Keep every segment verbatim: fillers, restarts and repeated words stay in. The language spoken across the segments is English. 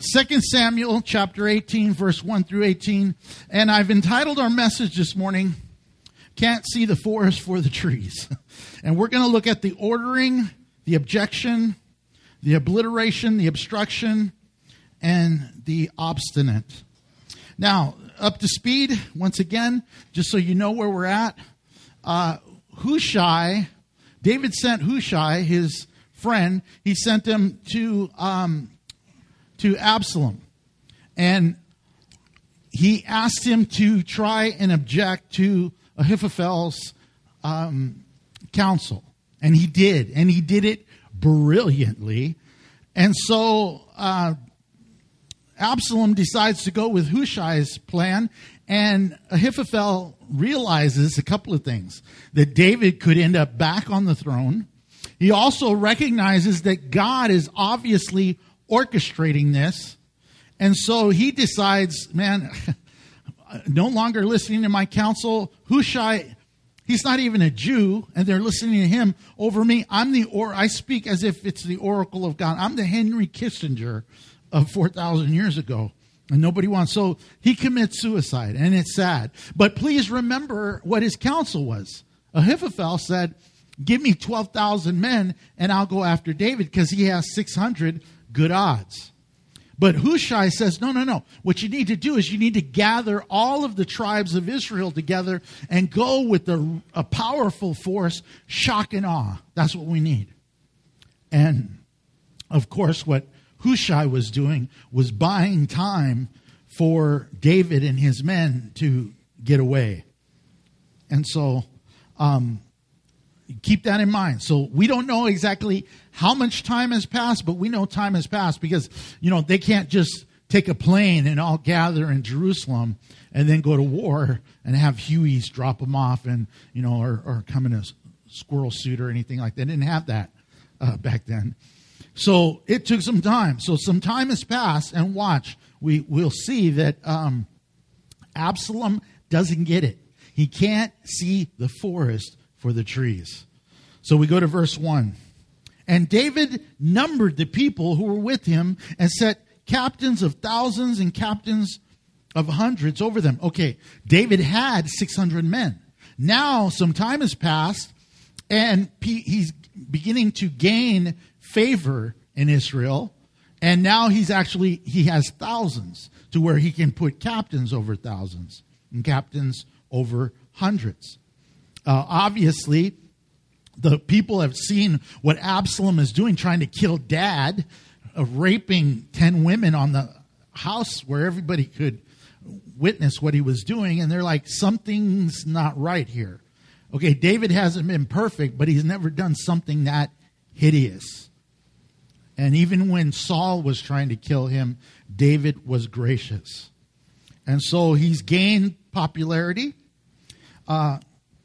Second Samuel chapter eighteen, verse one through eighteen. And I've entitled our message this morning, Can't See the Forest for the Trees. And we're going to look at the ordering, the objection, the obliteration, the obstruction, and the obstinate. Now, up to speed, once again, just so you know where we're at. Uh, Hushai, David sent Hushai, his friend, he sent him to um, to Absalom. And he asked him to try and object to Ahithophel's um, counsel. And he did. And he did it brilliantly. And so uh, Absalom decides to go with Hushai's plan. And Ahithophel realizes a couple of things. That David could end up back on the throne. He also recognizes that God is obviously orchestrating this. And so he decides, man, no longer listening to my counsel. Hushai, he's not even a Jew, and they're listening to him over me. I'm the or I speak as if it's the oracle of God. I'm the Henry Kissinger of four thousand years ago. And nobody wants. So he commits suicide, and it's sad. But please remember what his counsel was. Ahithophel said, give me twelve thousand men, and I'll go after David, because he has six hundred good odds. But Hushai says, no, no, no. What you need to do is you need to gather all of the tribes of Israel together and go with a, a powerful force, shock and awe. That's what we need. And, of course, what Hushai was doing was buying time for David and his men to get away. And so um, keep that in mind. So we don't know exactly how much time has passed, but we know time has passed because, you know, they can't just take a plane and all gather in Jerusalem and then go to war and have Hueys drop them off and, you know, or, or come in a squirrel suit or anything like that. They didn't have that uh, back then. So it took some time. So some time has passed, and watch, we will see that um, Absalom doesn't get it. He can't see the forest for the trees. So we go to verse one. And David numbered the people who were with him and set captains of thousands and captains of hundreds over them. Okay, David had six hundred men. Now some time has passed, and he's beginning to gain favor in Israel. And now he's actually, he has thousands to where he can put captains over thousands and captains over hundreds. Uh, obviously, the people have seen what Absalom is doing, trying to kill dad, uh, raping ten women on the house where everybody could witness what he was doing. And they're like, something's not right here. Okay, David hasn't been perfect, but he's never done something that hideous. And even when Saul was trying to kill him, David was gracious. And so he's gained popularity. Uh,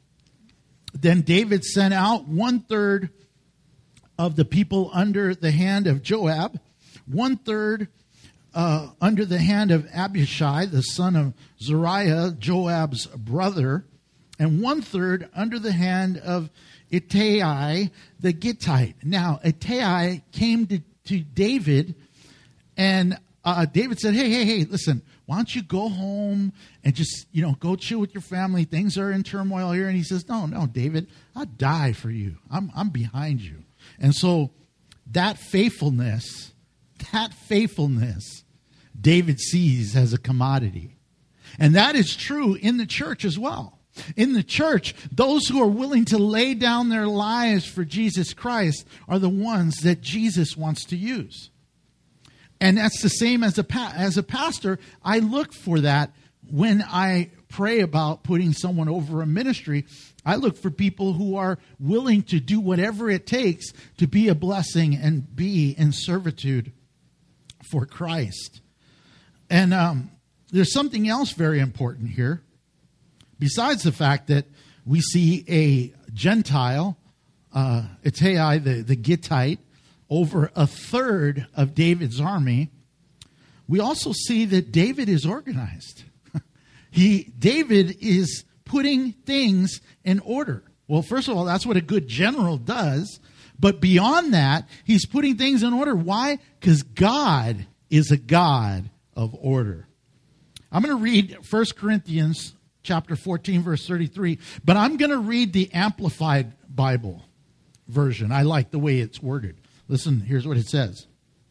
Then David sent out one third of the people under the hand of Joab, one third uh, under the hand of Abishai, the son of Zeruiah, Joab's brother, and one third under the hand of Ittai the Gittite. Now, Ittai came to, to David, and uh, David said, hey, hey, hey, listen, why don't you go home and just, you know, go chill with your family. Things are in turmoil here. And he says, no, no, David, I'll die for you. I'm, I'm behind you. And so that faithfulness, that faithfulness, David sees as a commodity. And that is true in the church as well. In the church, those who are willing to lay down their lives for Jesus Christ are the ones that Jesus wants to use. And that's the same as a pa- as a pastor. I look for that when I pray about putting someone over a ministry. I look for people who are willing to do whatever it takes to be a blessing and be in servitude for Christ. And um, there's something else very important here. Besides the fact that we see a Gentile, uh, Ittai the, the Gittite, over a third of David's army, we also see that David is organized. he David is putting things in order. Well, first of all, that's what a good general does. But beyond that, he's putting things in order. Why? Because God is a God of order. I'm going to read First Corinthians chapter fourteen, verse thirty-three, but I'm going to read the Amplified Bible version. I like the way it's worded. Listen, here's what it says.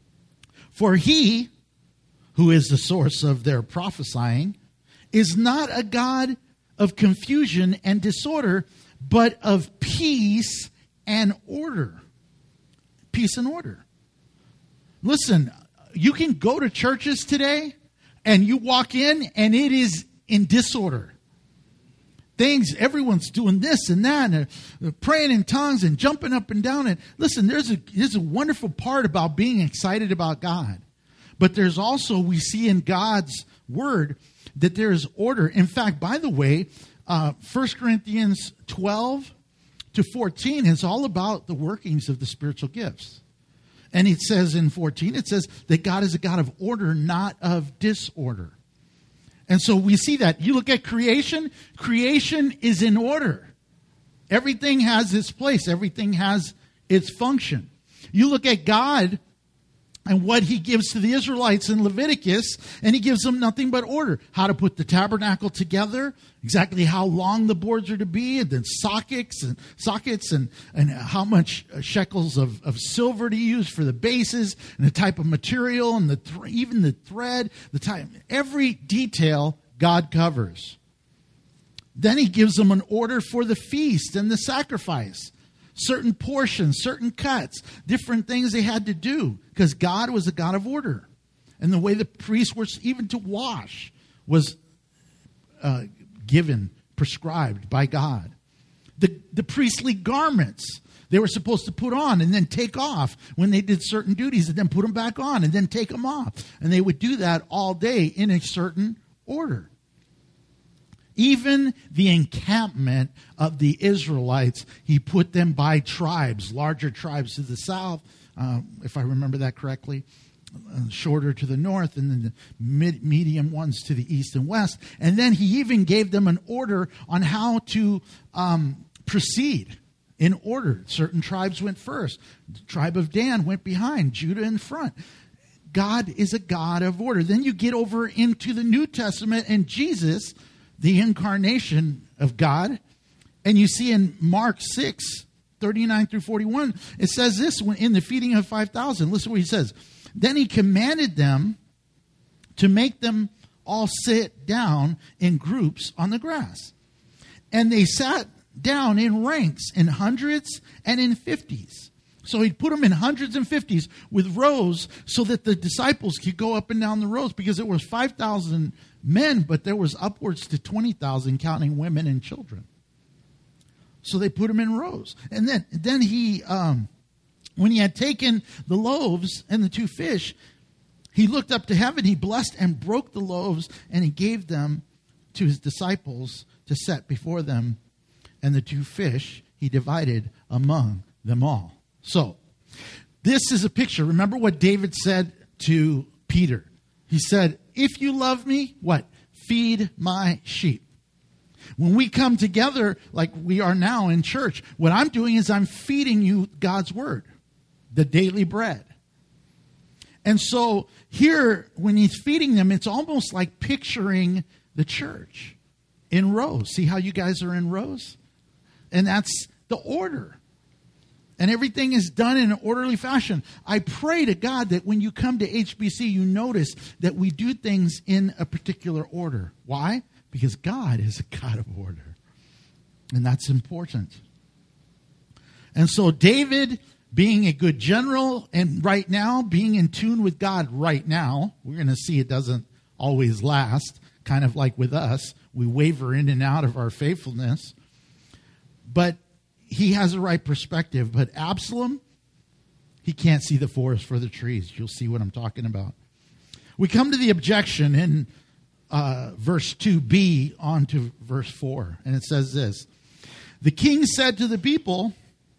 For he, who is the source of their prophesying, is not a God of confusion and disorder, but of peace and order. Peace and order. Listen, you can go to churches today and you walk in and it is in disorder. Things, everyone's doing this and that, and they're praying in tongues and jumping up and down. And listen, there's a, there's a wonderful part about being excited about God. But there's also, we see in God's word that there is order. In fact, by the way, uh, First Corinthians twelve to fourteen is all about the workings of the spiritual gifts. And it says in fourteen, it says that God is a God of order, not of disorder. And so we see that. You look at creation, creation is in order. Everything has its place. Everything has its function. You look at God and what he gives to the Israelites in Leviticus, and he gives them nothing but order. How to put the tabernacle together, exactly how long the boards are to be, and then sockets and sockets and, and how much shekels of, of silver to use for the bases, and the type of material, and the th- even the thread, the type, every detail God covers. Then he gives them an order for the feast and the sacrifice. Certain portions, certain cuts, different things they had to do, because God was a God of order. And the way the priests were even to wash was uh, given, prescribed by God. The, the priestly garments they were supposed to put on and then take off when they did certain duties, and then put them back on and then take them off. And they would do that all day in a certain order. Even the encampment of the Israelites, he put them by tribes, larger tribes to the south, uh, if I remember that correctly, uh, shorter to the north, and then the mid- medium ones to the east and west. And then he even gave them an order on how to um, proceed in order. Certain tribes went first. The tribe of Dan went behind, Judah in front. God is a God of order. Then you get over into the New Testament and Jesus, the incarnation of God. And you see in Mark six, thirty-nine through forty-one, it says this when in the feeding of five thousand. Listen what he says. Then he commanded them to make them all sit down in groups on the grass. And they sat down in ranks, in hundreds and in fifties. So he'd put them in hundreds and fifties with rows so that the disciples could go up and down the rows, because there was five thousand men, but there was upwards to twenty thousand, counting women and children. So they put them in rows. And then, then he, um, when he had taken the loaves and the two fish, he looked up to heaven, he blessed and broke the loaves, and he gave them to his disciples to set before them. And the two fish he divided among them all. So, this is a picture. Remember what David said to Peter. He said, if you love me, what? Feed my sheep. When we come together like we are now in church, what I'm doing is I'm feeding you God's word, the daily bread. And so here, when he's feeding them, it's almost like picturing the church in rows. See how you guys are in rows? And that's the order. And everything is done in an orderly fashion. I pray to God that when you come to H B C, you notice that we do things in a particular order. Why? Because God is a God of order. And that's important. And so David, being a good general, and right now, being in tune with God right now, we're going to see it doesn't always last, kind of like with us. We waver in and out of our faithfulness. But he has a right perspective. But Absalom, he can't see the forest for the trees. You'll see what I'm talking about. We come to the objection in uh, verse two b on to verse four. And it says this. The king said to the people,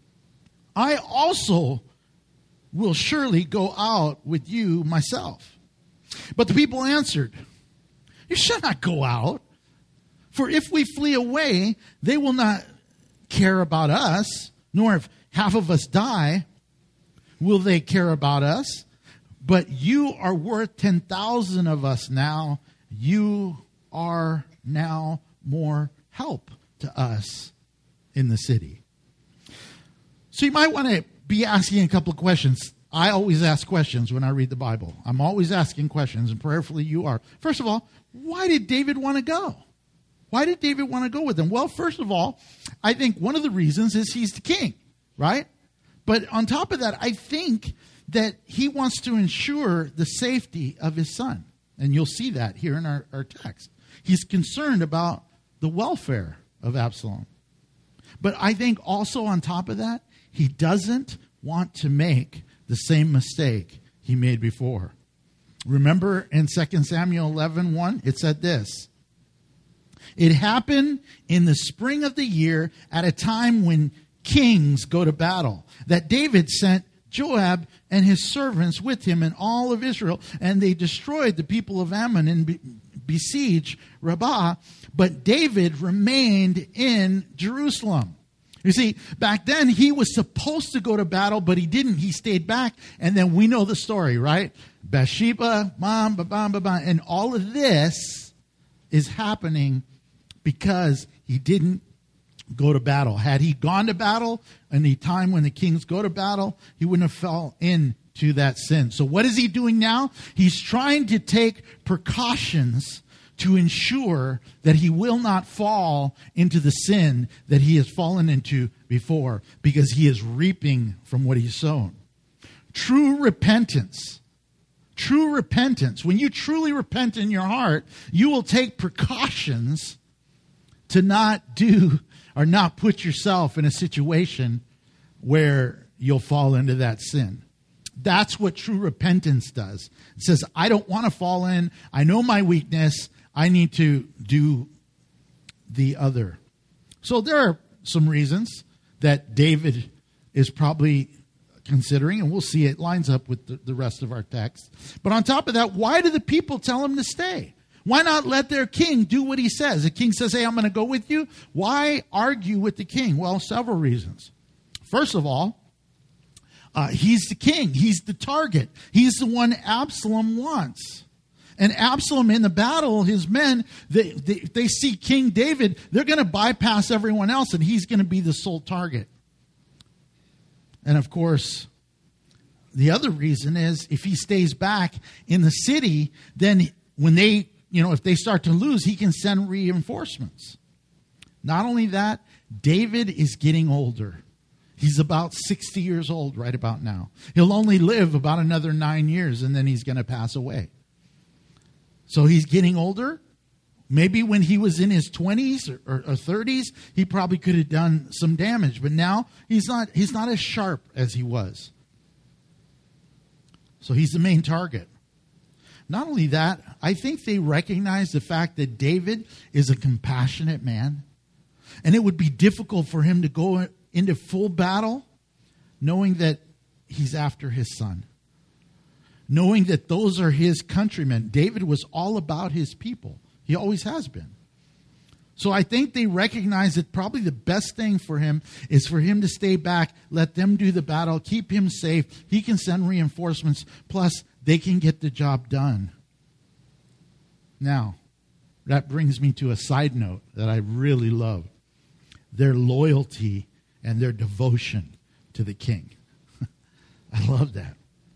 I also will surely go out with you myself. But the people answered, you shall not go out. For if we flee away, they will not care about us, nor if half of us die, will they care about us. but you are worth ten thousand of us now. You are now more help to us in the city. So you might want to be asking a couple of questions. I always ask questions when I read the Bible. I'm always asking questions, and prayerfully you are. First of all, why did David want to go? Why did David want to go with them? Well, first of all, I think one of the reasons is he's the king, right? But on top of that, I think that he wants to ensure the safety of his son. And you'll see that here in our, our text. He's concerned about the welfare of Absalom. But I think also on top of that, he doesn't want to make the same mistake he made before. Remember in Second Samuel eleven one, it said this. It happened in the spring of the year at a time when kings go to battle, that David sent Joab and his servants with him and all of Israel, and they destroyed the people of Ammon and be- besieged Rabbah, but David remained in Jerusalem. You see, back then he was supposed to go to battle, but he didn't. He stayed back, and then we know the story, right? Bathsheba, bam, ba, bam, ba, bam, and all of this is happening because he didn't go to battle. Had he gone to battle in the time when the kings go to battle, he wouldn't have fell into that sin. So what is he doing now? He's trying to take precautions to ensure that he will not fall into the sin that he has fallen into before, because he is reaping from what he's sown. True repentance. True repentance. When you truly repent in your heart, you will take precautions to not do or not put yourself in a situation where you'll fall into that sin. That's what true repentance does. It says, I don't want to fall in. I know my weakness. I need to do the other. So there are some reasons that David is probably considering, and we'll see it lines up with the, the rest of our text. But on top of that, why do the people tell him to stay? Why not let their king do what he says? The king says, hey, I'm going to go with you. Why argue with the king? Well, several reasons. First of all, uh, he's the king. He's the target. He's the one Absalom wants. And Absalom in the battle, his men, they, they, they see King David, they're going to bypass everyone else, and he's going to be the sole target. And of course, the other reason is if he stays back in the city, then when they, you know, if they start to lose, he can send reinforcements. Not only that, David is getting older. He's about sixty years old right about now. He'll only live about another nine years, and then he's going to pass away. So he's getting older. Maybe when he was in his twenties or, or, or thirties, he probably could have done some damage. But now he's not, he's not as sharp as he was. So he's the main target. Not only that, I think they recognize the fact that David is a compassionate man. And it would be difficult for him to go into full battle knowing that he's after his son. Knowing that those are his countrymen. David was all about his people. He always has been. So I think they recognize that probably the best thing for him is for him to stay back, let them do the battle, keep him safe. He can send reinforcements, plus they can get the job done. Now, that brings me to a side note that I really love. Their loyalty and their devotion to the king. I love that.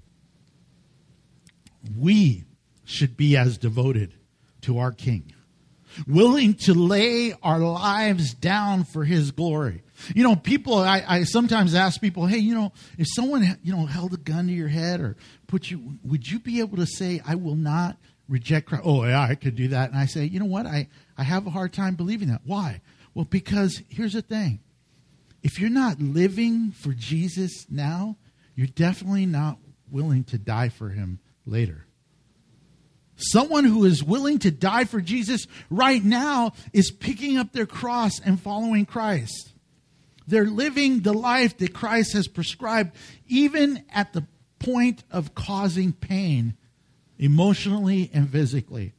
We should be as devoted to our king, willing to lay our lives down for his glory. You know, people, I, I sometimes ask people, hey, you know, if someone, you know, held a gun to your head or put you, would you be able to say, I will not reject Christ? Oh, yeah, I could do that. And I say, you know what? I, I have a hard time believing that. Why? Well, because here's the thing. If you're not living for Jesus now, you're definitely not willing to die for him later. Someone who is willing to die for Jesus right now is picking up their cross and following Christ. They're living the life that Christ has prescribed, even at the point of causing pain, emotionally and physically.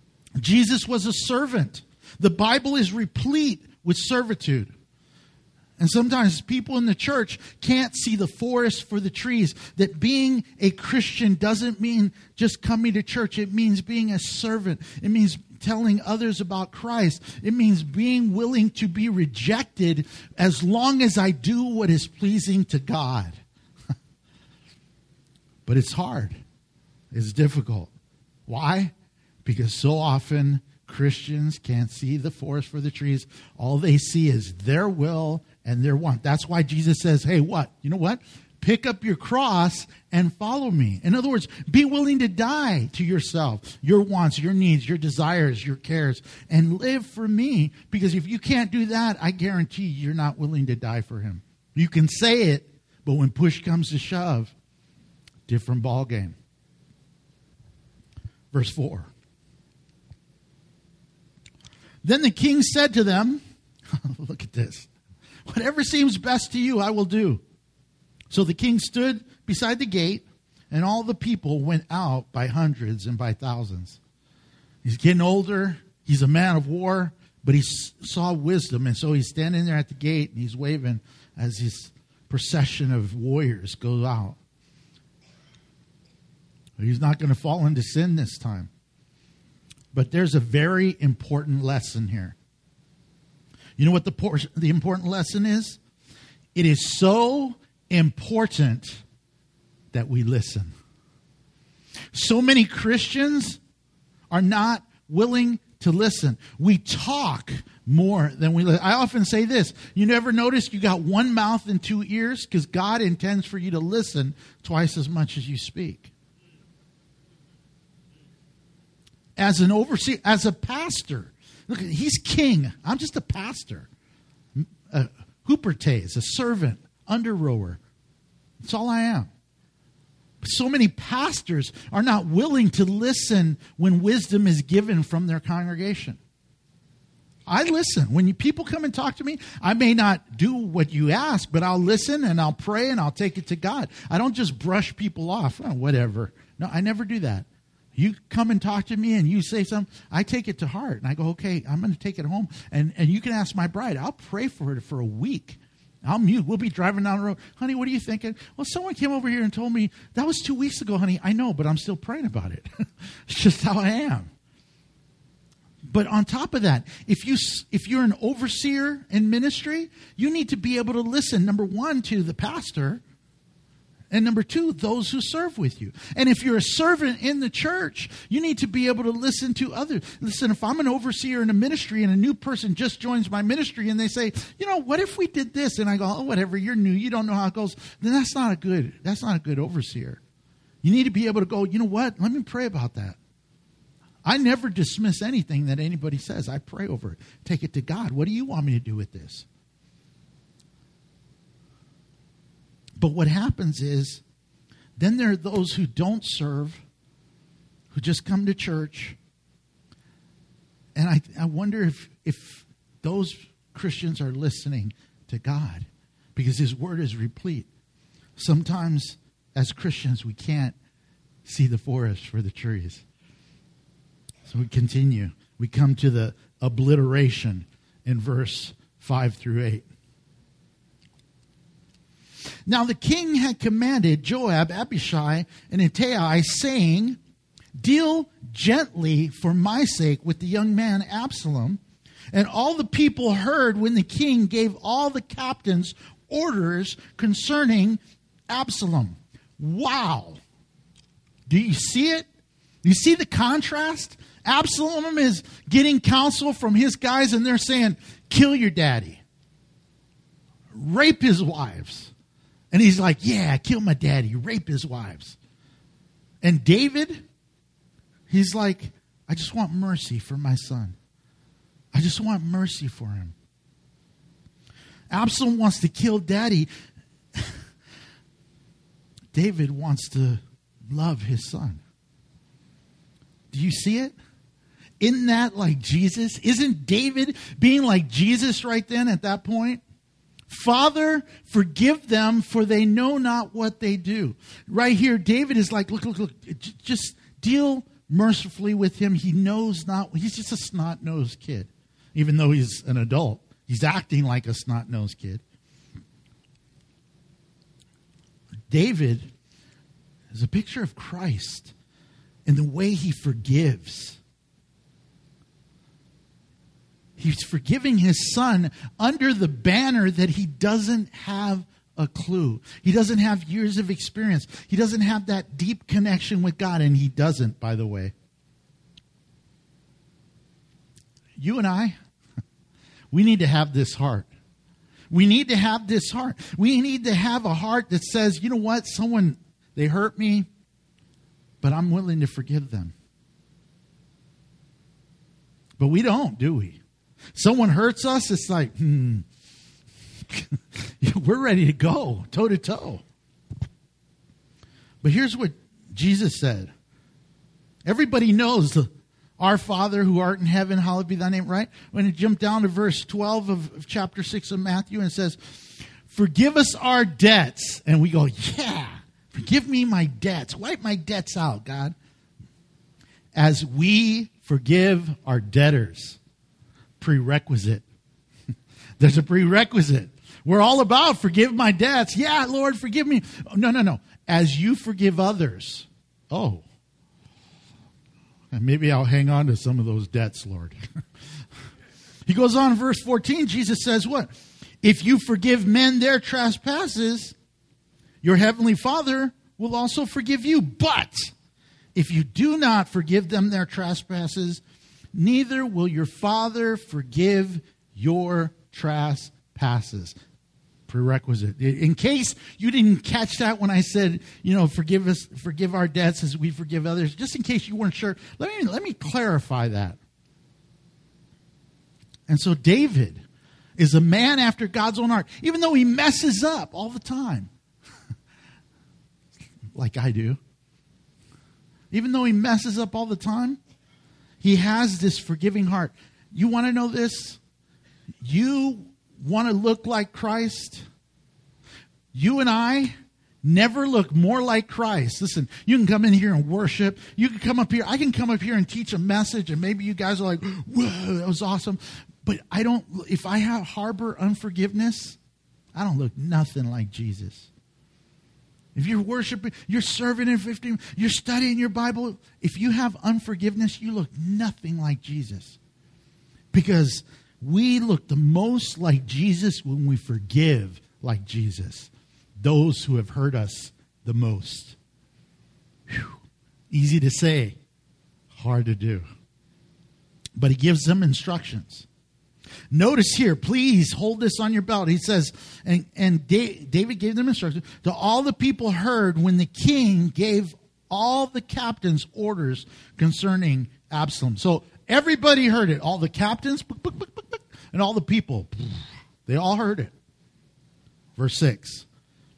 Jesus was a servant. The Bible is replete with servitude. And sometimes people in the church can't see the forest for the trees. That being a Christian doesn't mean just coming to church. It means being a servant. It means telling others about Christ. It means being willing to be rejected as long as I do what is pleasing to God. But it's hard. It's difficult. Why? Because so often Christians can't see the forest for the trees. All they see is their will and their want. That's why Jesus says, hey, what? You know what? Pick up your cross and follow me. In other words, be willing to die to yourself, your wants, your needs, your desires, your cares, and live for me. Because if you can't do that, I guarantee you're not willing to die for him. You can say it, but when push comes to shove, different ball game. Verse four. Then the king said to them, look at this. Whatever seems best to you, I will do. So the king stood beside the gate, and all the people went out by hundreds and by thousands. He's getting older. He's a man of war, but he saw wisdom. And so he's standing there at the gate, and he's waving as his procession of warriors goes out. He's not going to fall into sin this time. But there's a very important lesson here. You know what the, por- the important lesson is? It is so important that we listen. So many Christians are not willing to listen. We talk more than we listen. I often say this. You never notice you got one mouth and two ears? Because God intends for you to listen twice as much as you speak. As an overseer, as a pastor, look, he's king. I'm just a pastor. A hupertes, a servant, under rower. That's all I am. But so many pastors are not willing to listen when wisdom is given from their congregation. I listen. When you, people come and talk to me, I may not do what you ask, but I'll listen and I'll pray and I'll take it to God. I don't just brush people off. Oh, whatever. No, I never do that. You come and talk to me and you say something, I take it to heart. And I go, okay, I'm going to take it home. And, and you can ask my bride. I'll pray for her for a week. I'll mute. We'll be driving down the road. Honey, what are you thinking? Well, someone came over here and told me, that was two weeks ago, honey. I know, but I'm still praying about it. It's just how I am. But on top of that, if, you, if you're an overseer in ministry, you need to be able to listen, number one, to the pastor, and number two, those who serve with you. And if you're a servant in the church, you need to be able to listen to others. Listen, if I'm an overseer in a ministry and a new person just joins my ministry and they say, you know, what if we did this? And I go, oh, whatever, you're new, you don't know how it goes. Then that's not a good, that's not a good overseer. You need to be able to go, you know what? Let me pray about that. I never dismiss anything that anybody says. I pray over it. Take it to God. What do you want me to do with this? But what happens is, then there are those who don't serve, who just come to church. And I, I wonder if, if those Christians are listening to God, because his word is replete. Sometimes, as Christians, we can't see the forest for the trees. So we continue. We come to the obliteration in verse five through eight. Now the king had commanded Joab, Abishai, and Ittai, saying, deal gently for my sake with the young man Absalom. And all the people heard when the king gave all the captains orders concerning Absalom. Wow. Do you see it? Do you see the contrast? Absalom is getting counsel from his guys, and they're saying, kill your daddy. Rape his wives. And he's like, yeah, kill my daddy, rape his wives. And David, he's like, I just want mercy for my son. I just want mercy for him. Absalom wants to kill daddy. David wants to love his son. Do you see it? Isn't that like Jesus? Isn't David being like Jesus right then at that point? Father, forgive them, for they know not what they do. Right here, David is like, look, look, look, just deal mercifully with him. He knows not, he's just a snot-nosed kid. Even though he's an adult, he's acting like a snot-nosed kid. David is a picture of Christ in the way he forgives. He's forgiving his son under the banner that he doesn't have a clue. He doesn't have years of experience. He doesn't have that deep connection with God, and he doesn't, by the way. You and I, we need to have this heart. We need to have this heart. We need to have a heart that says, you know what, someone, they hurt me, but I'm willing to forgive them. But we don't, do we? Someone hurts us, it's like, hmm, we're ready to go, toe to toe. But here's what Jesus said. Everybody knows the Our Father who art in heaven, hallowed be thy name, right? When you jump down to verse twelve of, of chapter six of Matthew, and it says, forgive us our debts. And we go, yeah, forgive me my debts. Wipe my debts out, God. As we forgive our debtors. Prerequisite. There's a prerequisite. We're all about forgive my debts. Yeah, Lord, forgive me. No, no, no. As you forgive others. Oh. And maybe I'll hang on to some of those debts, Lord. He goes on in verse fourteen. Jesus says what? If you forgive men their trespasses, your heavenly Father will also forgive you. But if you do not forgive them their trespasses, neither will your Father forgive your trespasses. Prerequisite. In case you didn't catch that when I said, you know, forgive us, forgive our debts as we forgive others. Just in case you weren't sure, let me let me clarify that. And so David is a man after God's own heart, even though he messes up all the time, like I do. Even though he messes up all the time, he has this forgiving heart. You want to know this? You want to look like Christ? You and I never look more like Christ. Listen, you can come in here and worship. You can come up here. I can come up here and teach a message, and maybe you guys are like, whoa, that was awesome. But I don't, if I have harbor unforgiveness, I don't look nothing like Jesus. If you're worshiping, you're serving in fifteen, you're studying your Bible, if you have unforgiveness, you look nothing like Jesus. Because we look the most like Jesus when we forgive like Jesus. Those who have hurt us the most. Whew. Easy to say, hard to do. But he gives them instructions. Notice here, please hold this on your belt. He says, and, and David gave them instructions. To all the people heard when the king gave all the captains orders concerning Absalom. So everybody heard it. All the captains and all the people. They all heard it. Verse six.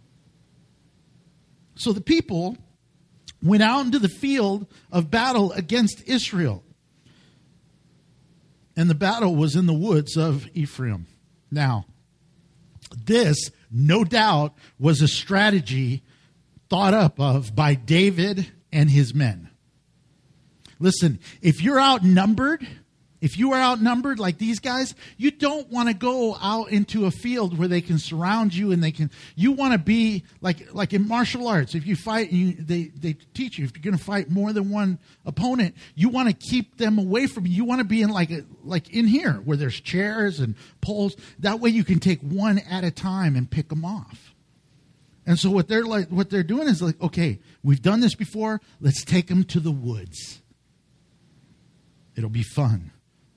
So the people went out into the field of battle against Israel. And the battle was in the woods of Ephraim. Now, this, no doubt, was a strategy thought up of by David and his men. Listen, if you're outnumbered, if you are outnumbered like these guys, you don't want to go out into a field where they can surround you and they can, you want to be like, like in martial arts. If you fight, you, they, they teach you, if you're going to fight more than one opponent, you want to keep them away from you. You want to be in like, a, like in here where there's chairs and poles. That way you can take one at a time and pick them off. And so what they're like, what they're doing is like, okay, we've done this before. Let's take them to the woods. It'll be fun.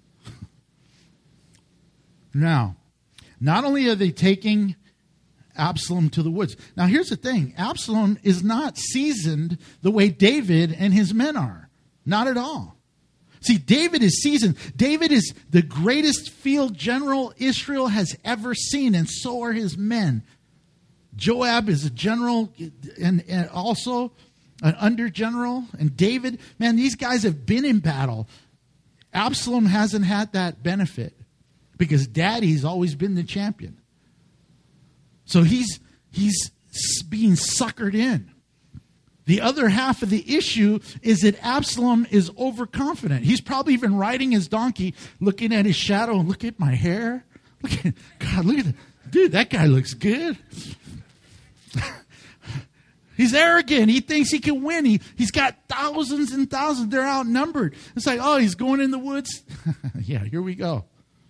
Now, not only are they taking Absalom to the woods. Now, here's the thing. Absalom is not seasoned the way David and his men are. Not at all. See, David is seasoned. David is the greatest field general Israel has ever seen, and so are his men. Joab is a general and, and also an under general. And David, man, these guys have been in battle. Absalom hasn't had that benefit because Daddy's always been the champion. So he's he's being suckered in. The other half of the issue is that Absalom is overconfident. He's probably even riding his donkey, looking at his shadow, and look at my hair. Look at God, look at that. Dude, that guy looks good. He's arrogant. He thinks he can win. He, he's got thousands and thousands. They're outnumbered. It's like, oh, he's going in the woods. Yeah, here we go.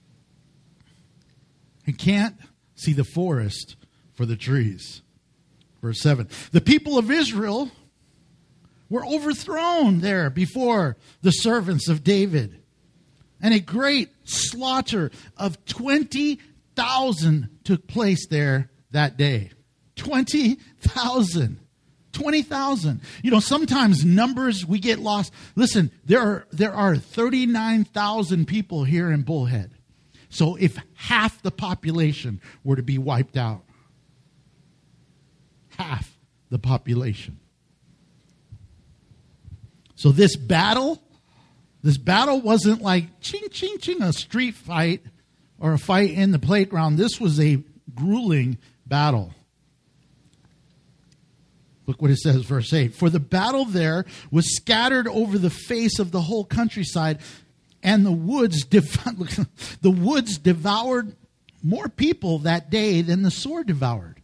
He can't see the forest for the trees. Verse seven. The people of Israel were overthrown there before the servants of David. And a great slaughter of twenty thousand took place there that day. twenty thousand. twenty thousand. You know, sometimes numbers, we get lost. Listen, there are, there are thirty-nine thousand people here in Bullhead. So if half the population were to be wiped out, half the population. So this battle, this battle wasn't like ching, ching, ching, a street fight or a fight in the playground. This was a grueling battle. Look what it says, verse eight. For the battle there was scattered over the face of the whole countryside, and the woods dev- the woods devoured more people that day than the sword devoured.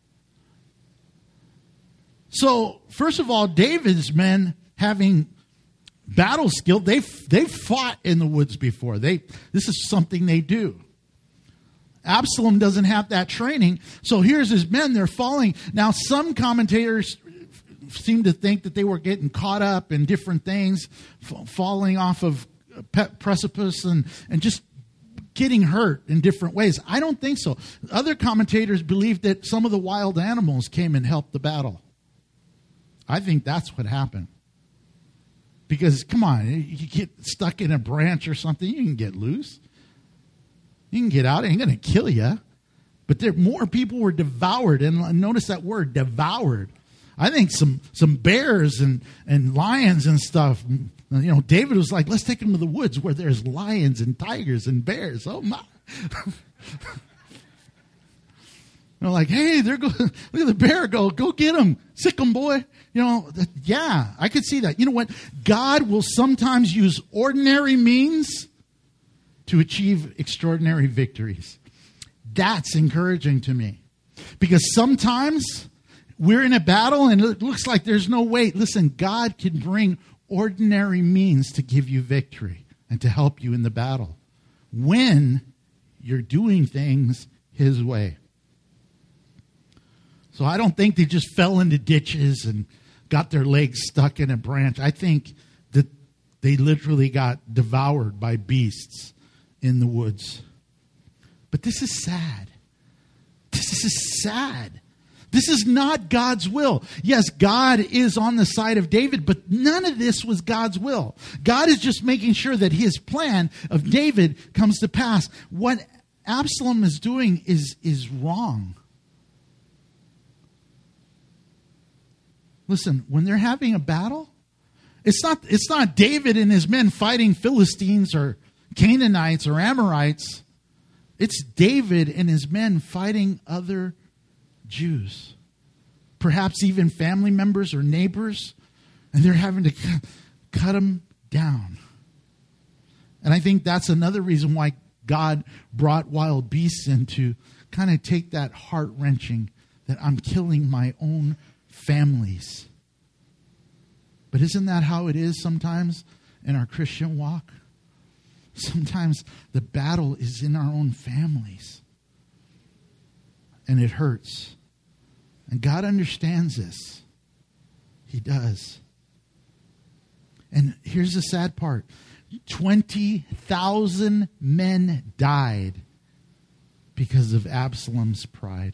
So, first of all, David's men, having battle skill, they they fought in the woods before. They this is something they do. Absalom doesn't have that training, so here's his men. They're falling. Now, some commentators seem to think that they were getting caught up in different things, f- falling off of pe- precipice and, and just getting hurt in different ways. I don't think so. Other commentators believe that some of the wild animals came and helped the battle. I think that's what happened. Because, come on, you get stuck in a branch or something, you can get loose. You can get out, it ain't going to kill you. But there more people were devoured, and notice that word, devoured. I think some some bears and, and lions and stuff. You know, David was like, let's take them to the woods where there's lions and tigers and bears. Oh, my. They're like, hey, there go, look at the bear go. Go get him. Sick him, boy. You know, yeah, I could see that. You know what? God will sometimes use ordinary means to achieve extraordinary victories. That's encouraging to me. Because sometimes we're in a battle and it looks like there's no way. Listen, God can bring ordinary means to give you victory and to help you in the battle when you're doing things His way. So I don't think they just fell into ditches and got their legs stuck in a branch. I think that they literally got devoured by beasts in the woods. But this is sad. This is sad. This is not God's will. Yes, God is on the side of David, but none of this was God's will. God is just making sure that His plan of David comes to pass. What Absalom is doing is, is wrong. Listen, when they're having a battle, it's not, it's not David and his men fighting Philistines or Canaanites or Amorites. It's David and his men fighting other Jews. Perhaps even family members or neighbors. And they're having to cut them down. And I think that's another reason why God brought wild beasts in, to kind of take that heart-wrenching that I'm killing my own families. But isn't that how it is sometimes in our Christian walk? Sometimes the battle is in our own families. And it hurts. And God understands this. He does. And here's the sad part. twenty thousand men died because of Absalom's pride.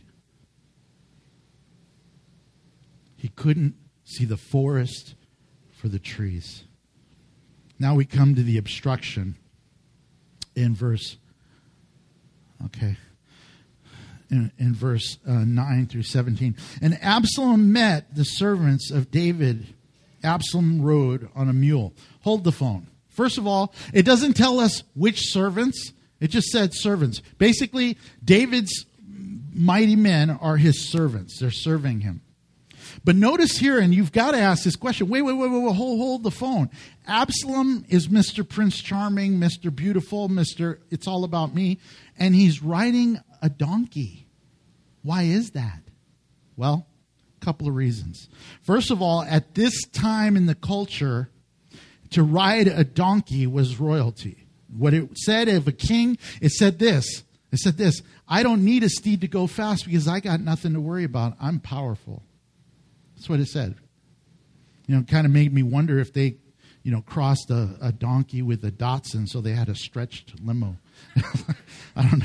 He couldn't see the forest for the trees. Now we come to the obstruction in verse, okay, in, in verse uh, nine through seventeen. And Absalom met the servants of David. Absalom rode on a mule. Hold the phone. First of all, it doesn't tell us which servants. It just said servants. Basically, David's mighty men are his servants. They're serving him. But notice here, and you've got to ask this question. Wait, wait, wait, wait, wait hold, hold the phone. Absalom is Mister Prince Charming, Mister Beautiful, Mister It's all about me. And he's riding a donkey. Why is that? Well, couple of reasons. First of all, at this time in the culture, to ride a donkey was royalty. What it said of a king, it said this. It said this, I don't need a steed to go fast because I got nothing to worry about. I'm powerful. That's what it said. You know, it kind of made me wonder if they, you know, crossed a, a donkey with a Datsun, so they had a stretched limo. I don't know.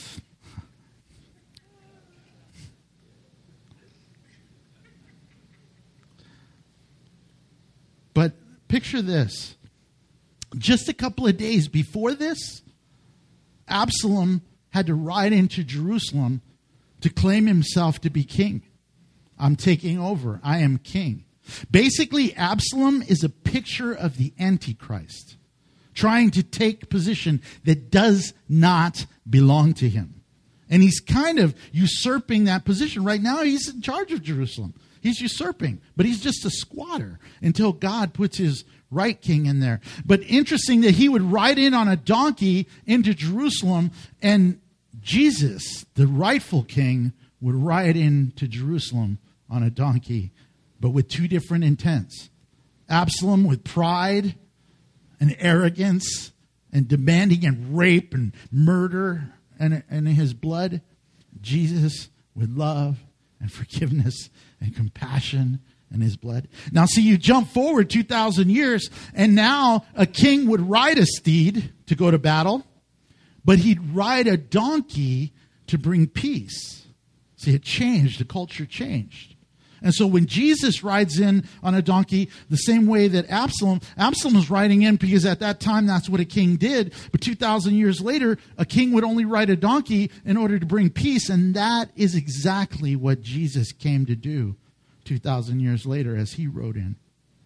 But picture this. Just a couple of days before this, Absalom had to ride into Jerusalem to claim himself to be king. I'm taking over. I am king. Basically, Absalom is a picture of the Antichrist, trying to take position that does not belong to him. And he's kind of usurping that position. Right now, he's in charge of Jerusalem. He's usurping, but he's just a squatter until God puts his right king in there. But interesting that he would ride in on a donkey into Jerusalem, and Jesus, the rightful king, would ride into Jerusalem on a donkey, but with two different intents. Absalom with pride and arrogance and demanding and rape and murder and, and his blood. Jesus with love and forgiveness and compassion and his blood. Now, see, you jump forward two thousand years, and now a king would ride a steed to go to battle, but he'd ride a donkey to bring peace. See, it changed. The culture changed. And so when Jesus rides in on a donkey, the same way that Absalom, Absalom was riding in because at that time that's what a king did. But two thousand years later, a king would only ride a donkey in order to bring peace. And that is exactly what Jesus came to do two thousand years later as he rode in.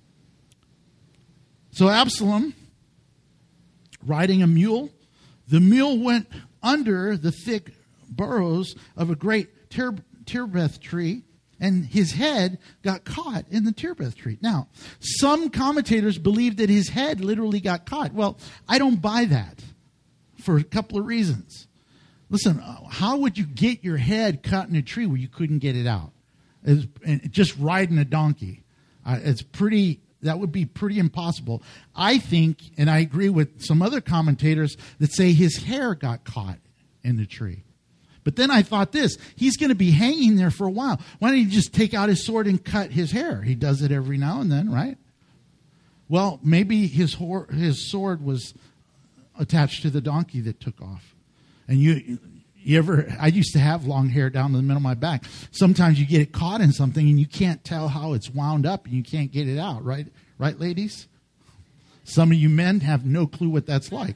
So Absalom, riding a mule, the mule went under the thick burrows of a great terebinth tree, and his head got caught in the terebinth tree. Now, some commentators believe that his head literally got caught. Well, I don't buy that for a couple of reasons. Listen, how would you get your head caught in a tree where you couldn't get it out? It's, just riding a donkey. Uh, it's pretty, that would be pretty impossible. I think, and I agree with some other commentators that say his hair got caught in the tree. But then I thought this, he's going to be hanging there for a while. Why don't he just take out his sword and cut his hair? He does it every now and then, right? Well, maybe his hor- his sword was attached to the donkey that took off. And you you ever, I used to have long hair down to the middle of my back. Sometimes you get it caught in something and you can't tell how it's wound up and you can't get it out, right? Right, ladies? Some of you men have no clue what that's like.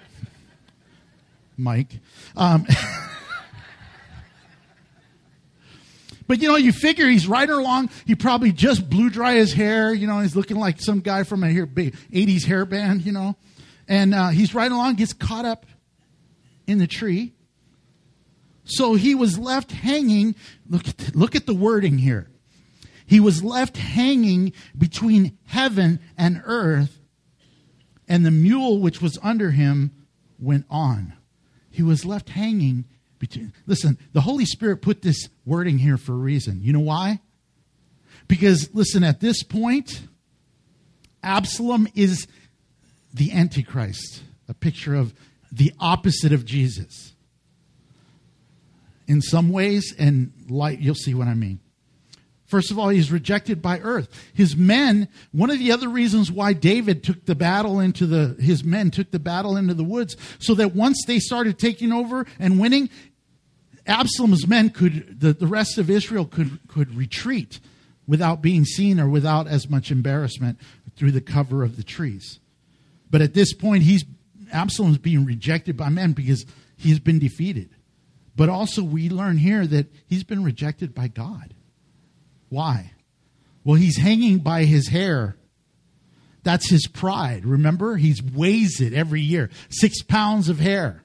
Mike. Um But, you know, you figure he's riding along. He probably just blew dry his hair. You know, he's looking like some guy from a eighties hair band, you know. And uh, he's riding along, gets caught up in the tree. So he was left hanging. Look at, look at the wording here. He was left hanging between heaven and earth, and the mule which was under him went on. He was left hanging between. Listen, the Holy Spirit put this wording here for a reason. You know why? Because, listen, at this point, Absalom is the Antichrist, a picture of the opposite of Jesus. In some ways, and light, you'll see what I mean. First of all, he's rejected by earth. His men, one of the other reasons why David took the battle into the, his men took the battle into the woods, so that once they started taking over and winning, Absalom's men could, the, the rest of Israel could, could retreat without being seen or without as much embarrassment through the cover of the trees. But at this point, he's, Absalom's being rejected by men because he's been defeated. But also we learn here that he's been rejected by God. Why? Well, he's hanging by his hair. That's his pride. Remember? He weighs it every year. Six pounds of hair.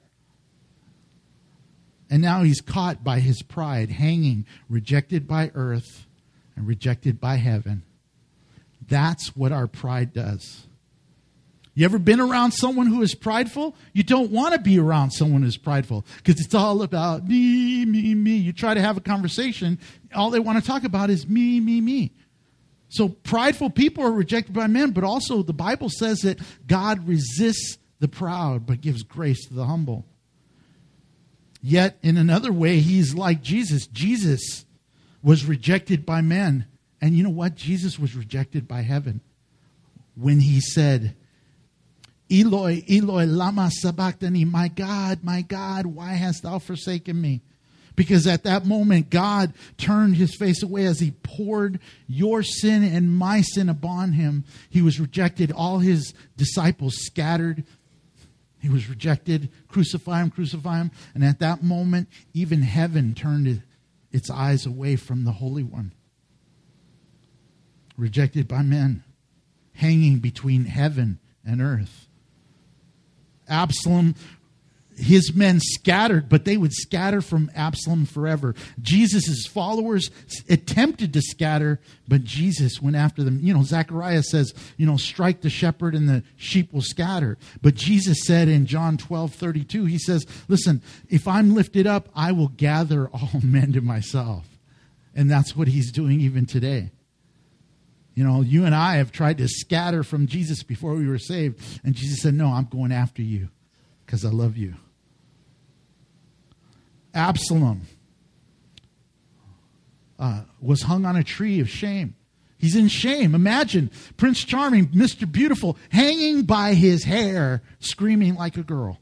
And now he's caught by his pride, hanging, rejected by earth and rejected by heaven. That's what our pride does. You ever been around someone who is prideful? You don't want to be around someone who's prideful because it's all about me, me, me. You try to have a conversation, all they want to talk about is me, me, me. So prideful people are rejected by men, but also the Bible says that God resists the proud but gives grace to the humble. Yet in another way, he's like Jesus. Jesus was rejected by men. And you know what? Jesus was rejected by heaven when he said, Eloi, Eloi, lama sabachthani, my God, my God, why hast thou forsaken me? Because at that moment, God turned his face away as he poured your sin and my sin upon him. He was rejected. All his disciples scattered. He was rejected. Crucify him, crucify him. And at that moment, even heaven turned its eyes away from the Holy One. Rejected by men, hanging between heaven and earth. Absalom, his men scattered, but they would scatter from Absalom forever. Jesus' followers attempted to scatter, but Jesus went after them. You know, Zechariah says, you know, strike the shepherd and the sheep will scatter. But Jesus said in John twelve thirty-two, he says, listen, if I'm lifted up, I will gather all men to myself. And that's what he's doing even today. You know, you and I have tried to scatter from Jesus before we were saved. And Jesus said, no, I'm going after you because I love you. Absalom uh, was hung on a tree of shame. He's in shame. Imagine Prince Charming, Mister Beautiful, hanging by his hair, screaming like a girl.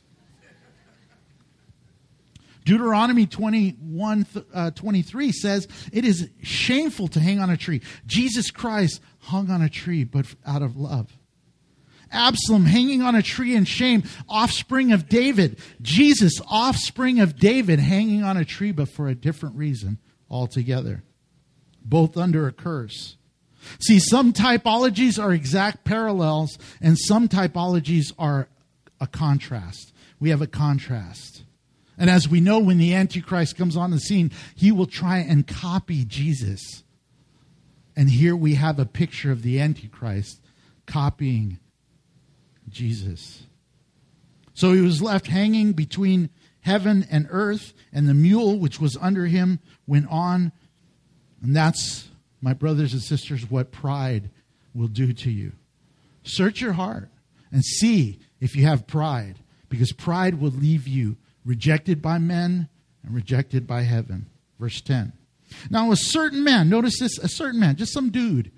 Deuteronomy twenty-one, uh, twenty-three says, it is shameful to hang on a tree. Jesus Christ hung on a tree, but out of love. Absalom hanging on a tree in shame, offspring of David. Jesus, offspring of David, hanging on a tree, but for a different reason altogether. Both under a curse. See, some typologies are exact parallels, and some typologies are a contrast. We have a contrast. And as we know, when the Antichrist comes on the scene, he will try and copy Jesus. And here we have a picture of the Antichrist copying Jesus. So he was left hanging between heaven and earth, and the mule which was under him went on. And that's, my brothers and sisters, what pride will do to you. Search your heart and see if you have pride, because pride will leave you rejected by men and rejected by heaven. Verse ten. Now a certain man, notice this, a certain man, just some dude,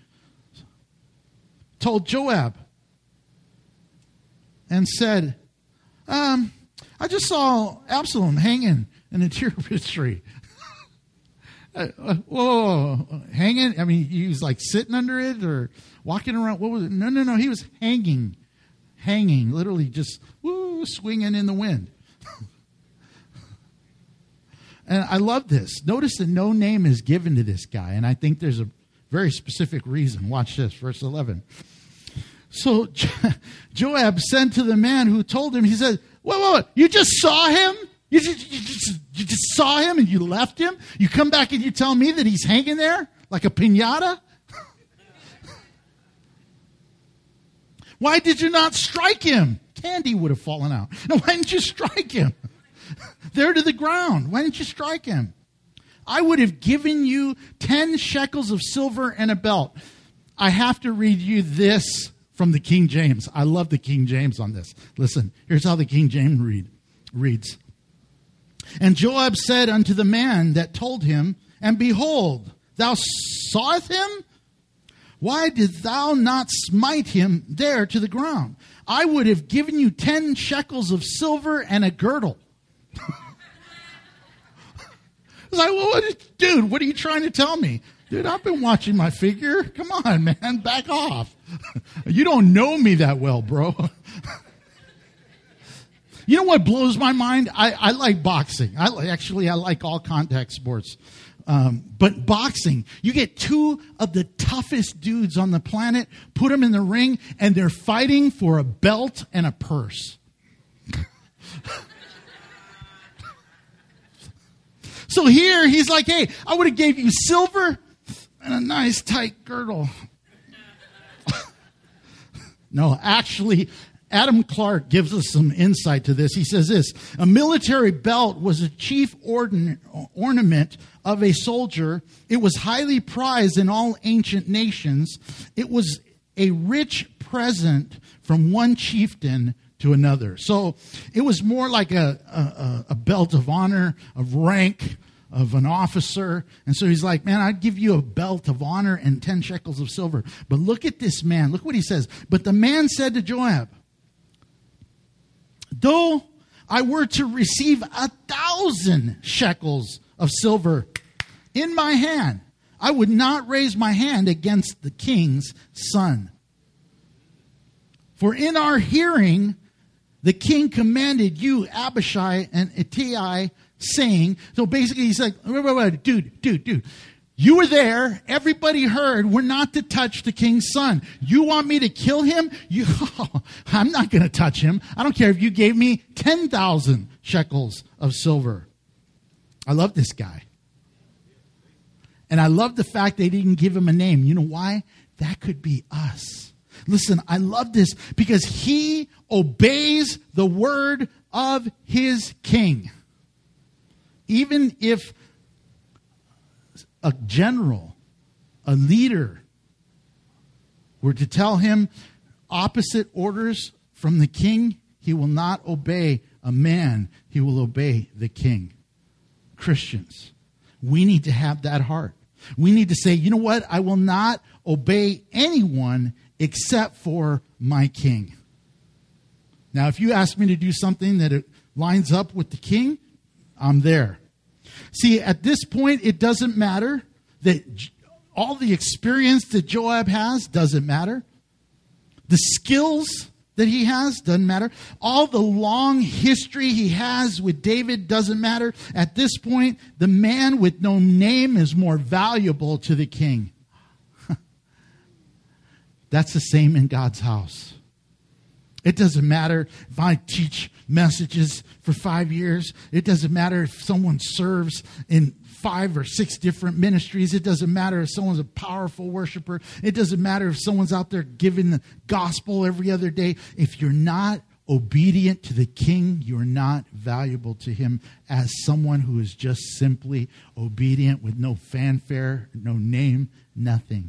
told Joab and said, um, I just saw Absalom hanging in a terebinth tree. uh, whoa, hanging? I mean, he was like sitting under it or walking around. What was it? No, no, no. He was hanging, hanging, literally just woo, swinging in the wind. And I love this. Notice that no name is given to this guy. And I think there's a very specific reason. Watch this, verse eleven. So Joab said to the man who told him, he said, wait, wait, wait, you just saw him? You just, you, just, you just saw him and you left him? You come back and you tell me that he's hanging there like a piñata? Why did you not strike him? Candy would have fallen out. No, why didn't you strike him? There to the ground. Why didn't you strike him? I would have given you ten shekels of silver and a belt. I have to read you this from the King James. I love the King James on this. Listen, here's how the King James read, reads. And Joab said unto the man that told him, and behold, thou sawest him? Why didst thou not smite him there to the ground? I would have given you ten shekels of silver and a girdle. I was like, well, what, dude, what are you trying to tell me? Dude, I've been watching my figure. Come on, man, back off. You don't know me that well, bro. You know what blows my mind? I, I like boxing. I Actually, I like all contact sports. Um, but boxing, you get two of the toughest dudes on the planet, put them in the ring, and they're fighting for a belt and a purse. So here, he's like, hey, I would have gave you silver and a nice tight girdle. No, actually, Adam Clark gives us some insight to this. He says this: a military belt was a chief ordin- ornament of a soldier. It was highly prized in all ancient nations. It was a rich present from one chieftain to another. So it was more like a, a, a belt of honor, of rank, of an officer. And so he's like, man, I'd give you a belt of honor and ten shekels of silver. But look at this man. Look what he says. But the man said to Joab, though I were to receive a thousand shekels of silver in my hand, I would not raise my hand against the king's son. For in our hearing, the king commanded you, Abishai and Ittai, saying, so basically he's like, wait, wait, wait, dude, dude, dude, you were there. Everybody heard we're not to touch the king's son. You want me to kill him? You, oh, I'm not going to touch him. I don't care if you gave me ten thousand shekels of silver. I love this guy. And I love the fact they didn't give him a name. You know why? That could be us. Listen, I love this because he obeys the word of his king. Even if a general, a leader, were to tell him opposite orders from the king, he will not obey a man. He will obey the king. Christians, we need to have that heart. We need to say, you know what? I will not obey anyone except for my king. Now, if you ask me to do something that it lines up with the king, I'm there. See, at this point, it doesn't matter that all the experience that Joab has doesn't matter. The skills that he has doesn't matter. All the long history he has with David doesn't matter. At this point, the man with no name is more valuable to the king. That's the same in God's house. It doesn't matter if I teach messages for five years. It doesn't matter if someone serves in five or six different ministries. It doesn't matter if someone's a powerful worshiper. It doesn't matter if someone's out there giving the gospel every other day. If you're not obedient to the king, you're not valuable to him as someone who is just simply obedient with no fanfare, no name, nothing.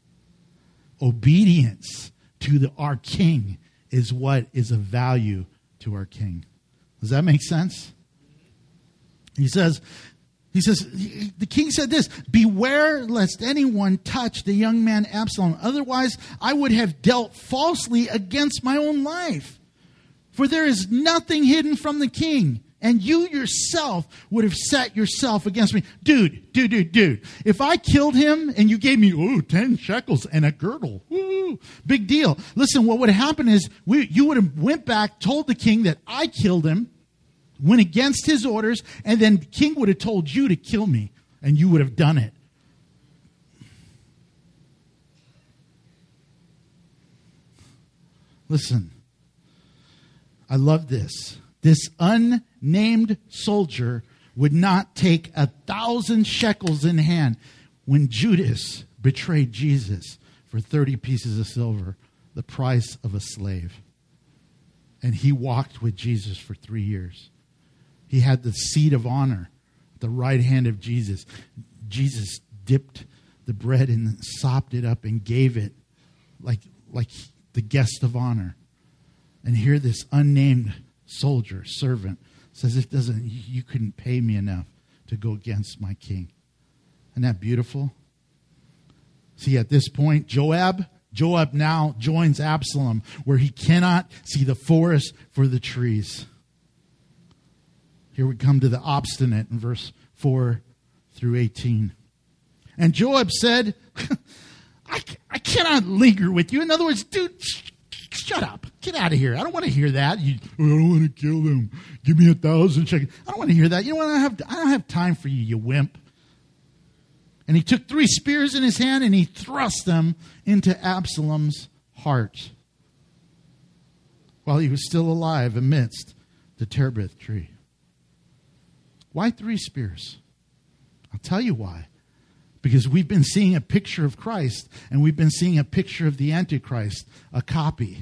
Obedience to the, our king is what is of value to our king. Does that make sense? He says, he says, the king said this: beware lest anyone touch the young man Absalom. Otherwise, I would have dealt falsely against my own life. For there is nothing hidden from the king, and you yourself would have set yourself against me. Dude, dude, dude, dude. If I killed him and you gave me, oh, ten shekels and a girdle, woo, big deal. Listen, what would happen is we, you would have went back, told the king that I killed him, went against his orders, and then the king would have told you to kill me, and you would have done it. Listen, I love this. This unnamed soldier would not take a thousand shekels in hand when Judas betrayed Jesus for thirty pieces of silver, the price of a slave. And he walked with Jesus for three years. He had the seat of honor at the right hand of Jesus. Jesus dipped the bread and sopped it up and gave it like, like the guest of honor. And here this unnamed soldier, servant, says, "It doesn't, you couldn't pay me enough to go against my king." Isn't that beautiful? See, at this point, Joab, Joab now joins Absalom, where he cannot see the forest for the trees. Here we come to the obstinate in verse four through eighteen. And Joab said, I, I cannot linger with you. In other words, dude, sh- shut up. Get out of here. I don't want to hear that. You, oh, I don't want to kill them. Give me a thousand shekels. I don't want to hear that. You know what? I don't have, I don't have time for you, you wimp. And he took three spears in his hand and he thrust them into Absalom's heart while he was still alive amidst the terebinth tree. Why three spears? I'll tell you why. Because we've been seeing a picture of Christ, and we've been seeing a picture of the Antichrist, a copy.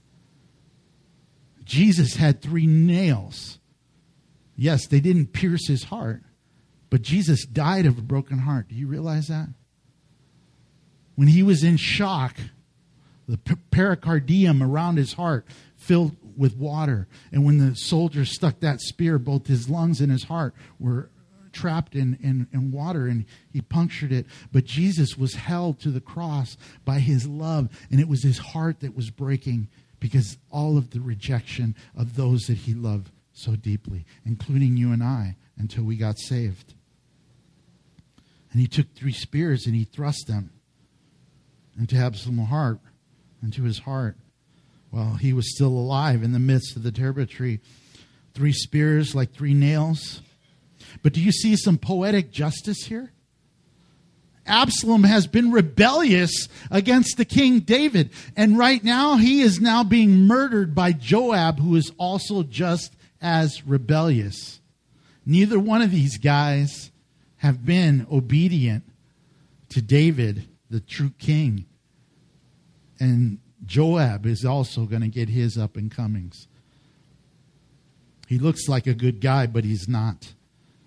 Jesus had three nails. Yes, they didn't pierce his heart, but Jesus died of a broken heart. Do you realize that? When he was in shock, the pericardium around his heart filled with water. And when the soldier stuck that spear, both his lungs and his heart were trapped in, in, in water, and he punctured it. But Jesus was held to the cross by his love, and it was his heart that was breaking because all of the rejection of those that he loved so deeply, including you and I, until we got saved. And he took three spears and he thrust them into Absalom's heart, into his heart, while he was still alive in the midst of the terebinth tree. Three spears like three nails. But do you see some poetic justice here? Absalom has been rebellious against the King David. And right now he is now being murdered by Joab, who is also just as rebellious. Neither one of these guys have been obedient to David, the true king. And Joab is also going to get his up and comings. He looks like a good guy, but he's not.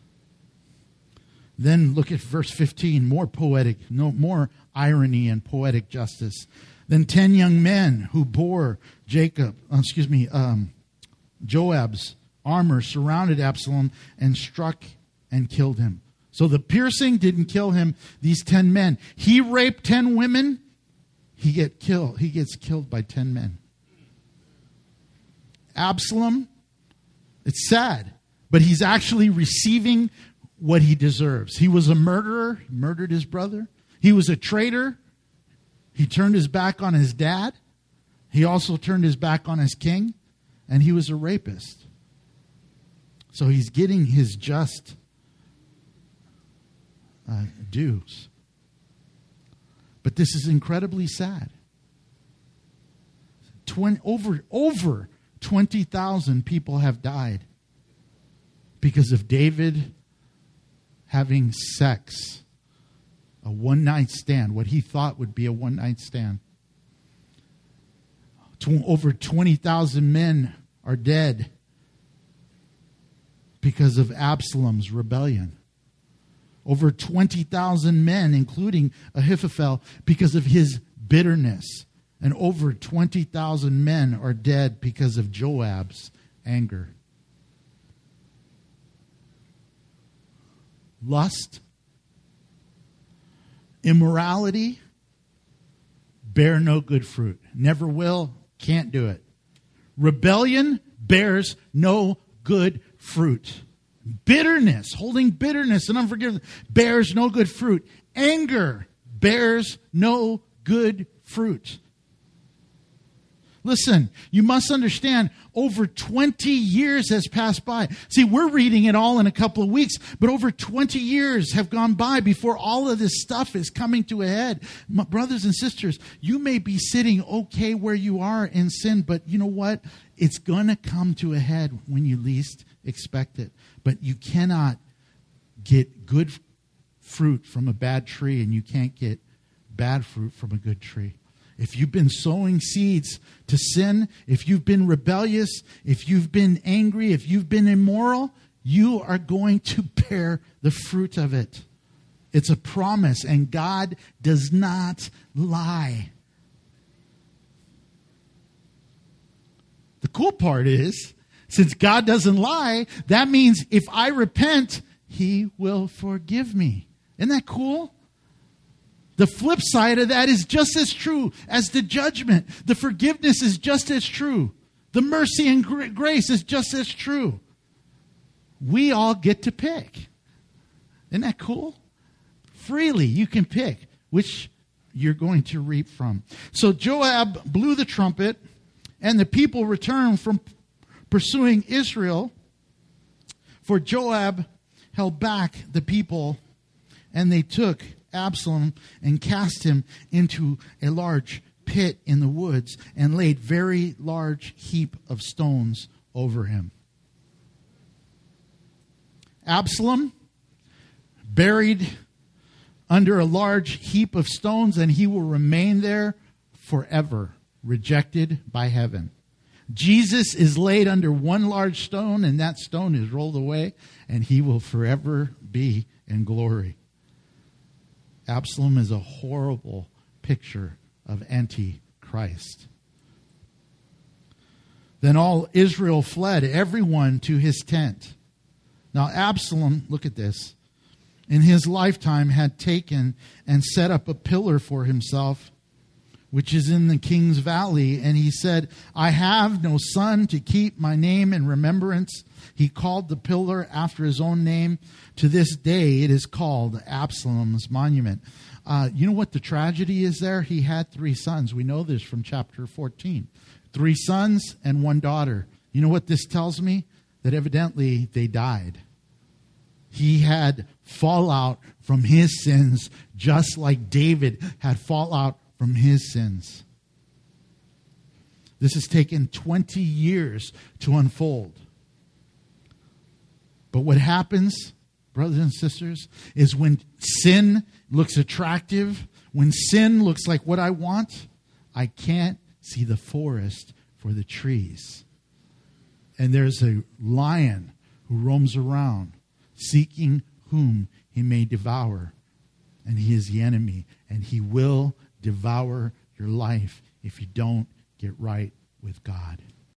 Then look at verse fifteen, more poetic, no more irony and poetic justice. Then ten young men who bore Jacob, uh, excuse me, um, Joab's armor surrounded Absalom and struck and killed him. So the piercing didn't kill him. These ten men. He raped ten women. He get killed. He gets killed by ten men. Absalom, it's sad, but he's actually receiving what he deserves. He was a murderer. He murdered his brother. He was a traitor. He turned his back on his dad. He also turned his back on his king. And he was a rapist. So he's getting his just uh, dues. But this is incredibly sad. Twen- over, over twenty thousand people have died because of David having sex, a one-night stand, what he thought would be a one-night stand. Tw- over twenty thousand men are dead because of Absalom's rebellion. Over twenty thousand men, including Ahithophel, because of his bitterness. And over twenty thousand men are dead because of Joab's anger. Lust, immorality, bear no good fruit. Never will, can't do it. Rebellion bears no good fruit. Bitterness, holding bitterness and unforgiveness, bears no good fruit. Anger bears no good fruit. Listen, you must understand, over twenty years has passed by. See, we're reading it all in a couple of weeks, but over twenty years have gone by before all of this stuff is coming to a head. My brothers and sisters, you may be sitting okay where you are in sin, but you know what? It's going to come to a head when you least expect it. But you cannot get good fruit from a bad tree, and you can't get bad fruit from a good tree. If you've been sowing seeds to sin, if you've been rebellious, if you've been angry, if you've been immoral, you are going to bear the fruit of it. It's a promise, and God does not lie. The cool part is, since God doesn't lie, that means if I repent, He will forgive me. Isn't that cool? The flip side of that is just as true as the judgment. The forgiveness is just as true. The mercy and grace is just as true. We all get to pick. Isn't that cool? Freely you can pick which you're going to reap from. So Joab blew the trumpet, and the people returned from pursuing Israel. For Joab held back the people, and they took Absalom and cast him into a large pit in the woods and laid very large heap of stones over him. Absalom buried under a large heap of stones, and he will remain there forever, rejected by heaven. Jesus is laid under one large stone, and that stone is rolled away, and he will forever be in glory. Absalom is a horrible picture of Antichrist. Then all Israel fled, everyone to his tent. Now Absalom, look at this, in his lifetime had taken and set up a pillar for himself, which is in the king's valley. And he said, I have no son to keep my name in remembrance. He called the pillar after his own name. To this day it is called Absalom's monument. Uh, you know what the tragedy is there? He had three sons. We know this from chapter fourteen. Three sons and one daughter. You know what this tells me? That evidently they died. He had fallout from his sins, just like David had fallout from his sins. This has taken twenty years to unfold. But what happens, brothers and sisters, is when sin looks attractive, when sin looks like what I want, I can't see the forest for the trees. And there's a lion who roams around, seeking whom he may devour. And he is the enemy, and he will devour your life if you don't get right with God.